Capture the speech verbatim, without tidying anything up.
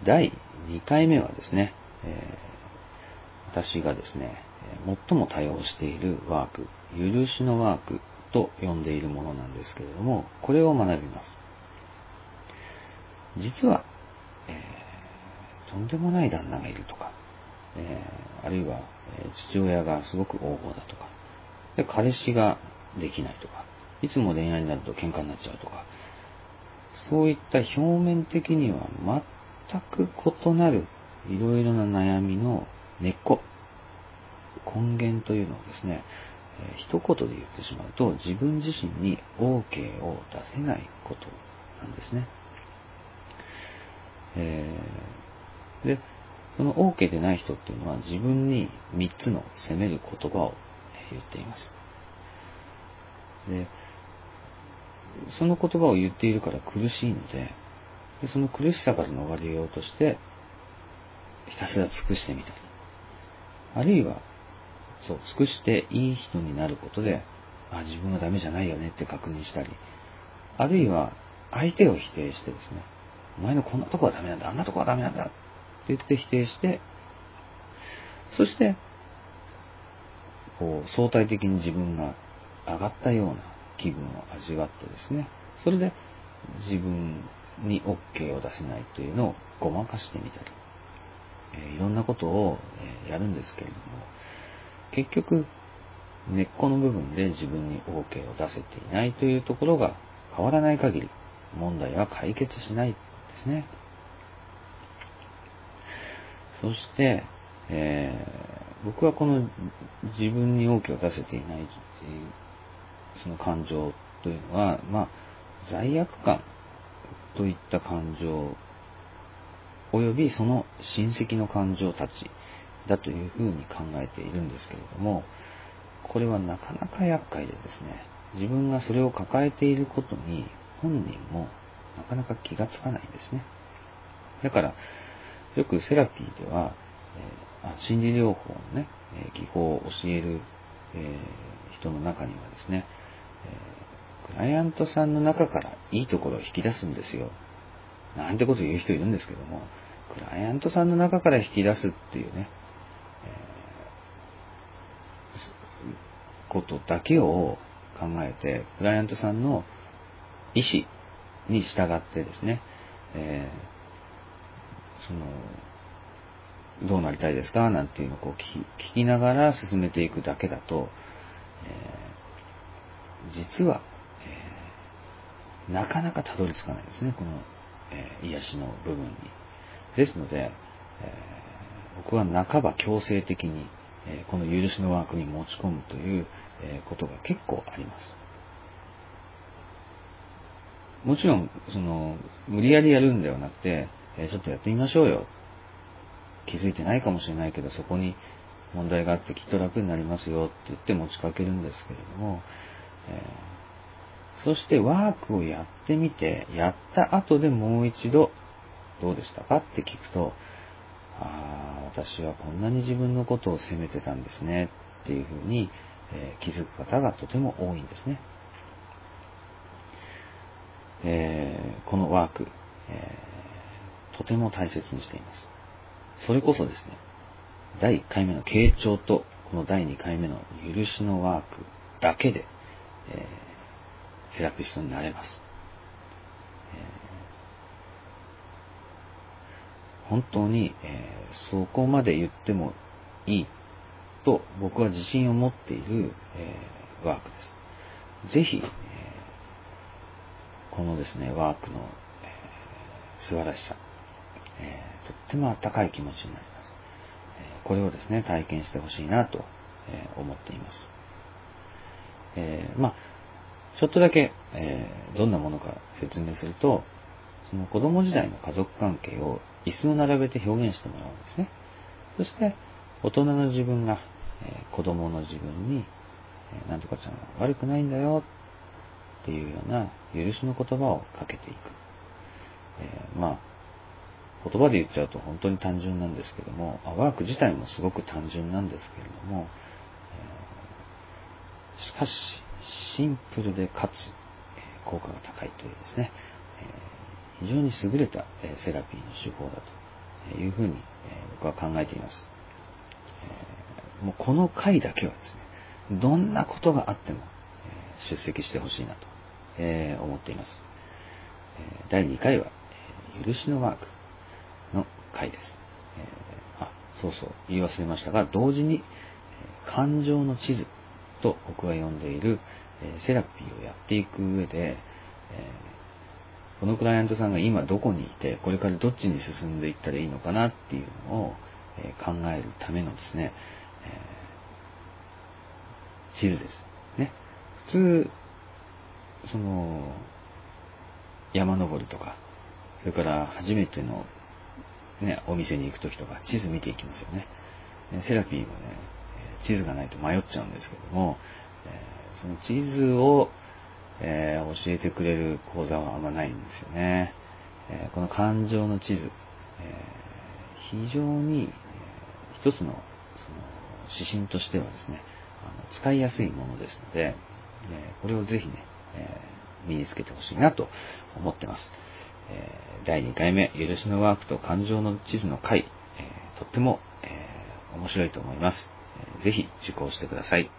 だいにかいめはですね、えー、私がですね、最も多用しているワーク、許しのワークと呼んでいるものなんですけれども、これを学びます。実は、えー、とんでもない旦那がいるとか、えー、あるいは、えー、父親がすごく横暴だとか、で彼氏ができないとか、いつも恋愛になると喧嘩になっちゃうとか、そういった表面的には全く異なるいろいろな悩みの根っこ、根源というのをですね、えー、一言で言ってしまうと、自分自身に オーケー を出せないことなんですね。えー、で、その オーケー でない人っていうのは自分にみっつの責める言葉を言っています。で、その言葉を言っているから苦しいので、でその苦しさから逃れようとして、ひたすら尽くしてみたり、あるいは、そう、尽くしていい人になることで、あ、自分はダメじゃないよねって確認したり、あるいは相手を否定してですね、お前のこんなとこはダメなんだ、あんなとこはダメなんだって言って否定して、そして、こう相対的に自分が上がったような気分を味わってですね、それで自分に オーケー を出せないというのをごまかしてみたり、えー、いろんなことを、えー、やるんですけれども、結局根っこの部分で自分に オーケー を出せていないというところが変わらない限り問題は解決しないですね。そして、えー、僕はこの自分に オーケー を出せていないというその感情というのは、まあ、罪悪感といった感情およびその親戚の感情たちだというふうに考えているんですけれども、これはなかなか厄介でですね、自分がそれを抱えていることに本人もなかなか気がつかないんですね。だからよくセラピーでは、えー、心理療法のね、えー、技法を教える、えー、人の中にはですね、えー、クライアントさんの中からいいところを引き出すんですよ。なんてことを言う人いるんですけども、クライアントさんの中から引き出すっていうね、えー、ことだけを考えて、クライアントさんの意思に従ってですね、えー、そのどうなりたいですかなんていうのをこう聞き、聞きながら進めていくだけだと、えー、実は、えー、なかなかたどり着かないですね、この、えー、癒しの部分に。ですので、えー、僕は半ば強制的に、えー、この許しのワークに持ち込むという、えー、ことが結構あります。もちろん、その、無理やりやるんではなくて、えー、ちょっとやってみましょうよ。気づいてないかもしれないけど、そこに問題があってきっと楽になりますよって言って持ちかけるんですけれども、えー、そしてワークをやってみて、やった後でもう一度どうでしたかって聞くと、ああ、私はこんなに自分のことを責めてたんですねっていうふうに、えー、気づく方がとても多いんですね。えー、このワーク、えー、とても大切にしています。それこそですね、だいいっかいめの傾聴と、このだいにかいめの許しのワークだけで、えー、セラピストになれます。えー、本当に、えー、そこまで言ってもいいと僕は自信を持っている、えー、ワークです。ぜひ、えー、このですね、ワークの、えー、素晴らしさ、えー、とっても温かい気持ちになります。えー、これをですね、体験してほしいなと、えー、思っています。えー、まあちょっとだけ、えー、どんなものか説明すると、その子供時代の家族関係を椅子を並べて表現してもらうんですね。そして大人の自分が、えー、子供の自分に、えー、なんとかちゃんは悪くないんだよっていうような許しの言葉をかけていく。えー、まあ言葉で言っちゃうと本当に単純なんですけども、ワーク自体もすごく単純なんですけれども、えー、しかしシンプルでかつ効果が高いというですね、非常に優れたセラピーの手法だというふうに僕は考えています。もうこの回だけはですね、どんなことがあっても出席してほしいなと思っています。だいにかいは許しのワークの回です。あ、そうそう、言い忘れましたが、同時に感情の地図と僕が呼んでいるセラピーをやっていく上で、このクライアントさんが今どこにいて、これからどっちに進んでいったらいいのかなっていうのを考えるためのですね、地図です。ね。普通、その、山登りとか、それから初めての、ね、お店に行くときとか、地図見ていきますよね。セラピーはね、地図がないと迷っちゃうんですけども、その地図を、えー、教えてくれる講座はあんまないんですよね。えー、この感情の地図、えー、非常に、えー、一つのその指針としてはですね、あの使いやすいものですので、えー、これをぜひね、えー、身につけてほしいなと思ってます。えー、だいにかいめ、許しのワークと感情の地図の回、えー、とっても、えー、面白いと思います。えー、ぜひ受講してください。